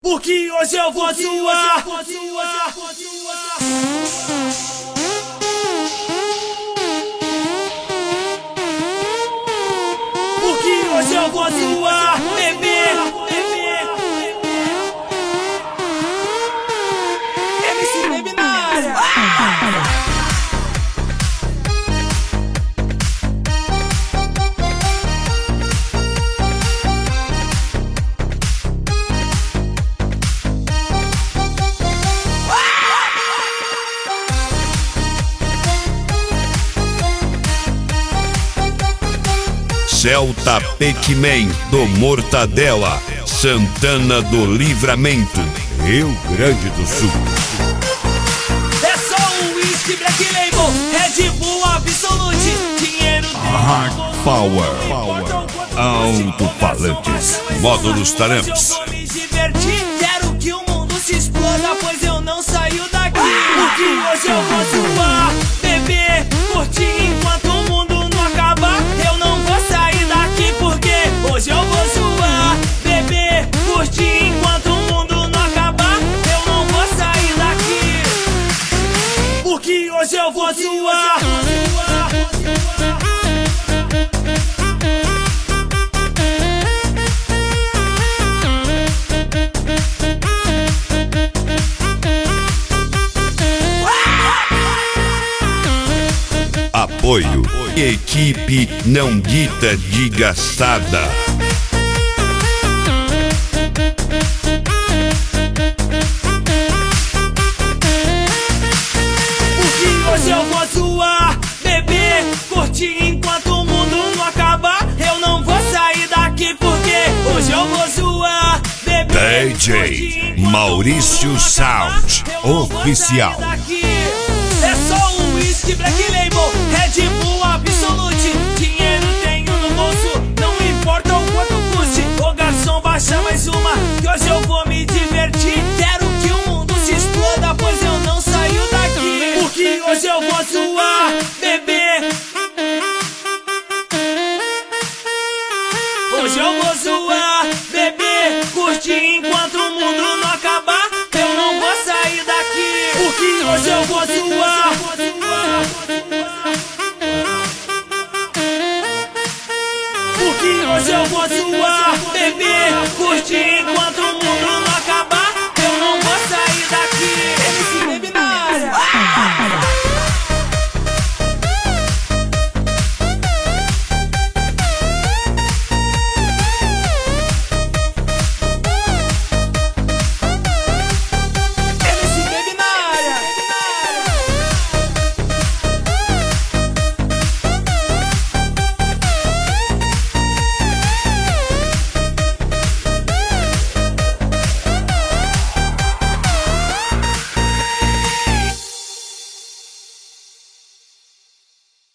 Porque hoje eu vou zoar. Porque hoje eu vou zoar, bebê. MC Baby na área. Celta Pac-Man do Mortadela, Santana do Livramento, Rio Grande do Sul. É só um whisky, Black Label, Red Bull Absolute, dinheiro Hard Power, alto-falantes, módulos Taramps. Eu vou me divertir, quero que o mundo se exploda, pois eu não saio daqui. Porque hoje eu vou zoar, beber, curtir enquanto o mundo não acabar. Eu não vou sair daqui porque hoje eu vou zoar, beber, curtir enquanto o mundo não acabar. Eu não vou sair daqui porque hoje eu vou zoar. Apoio, equipe não dita de gastada. Porque hoje eu vou zoar, beber, curtir enquanto o mundo não acabar. Eu não vou sair daqui porque hoje eu vou zoar, beber, DJ Maurício Sound Oficial. É só um whisky, Black Label, Red Bull Absolute, dinheiro tenho no bolso, não importa o quanto custe. Ô garçom, baixa mais uma, que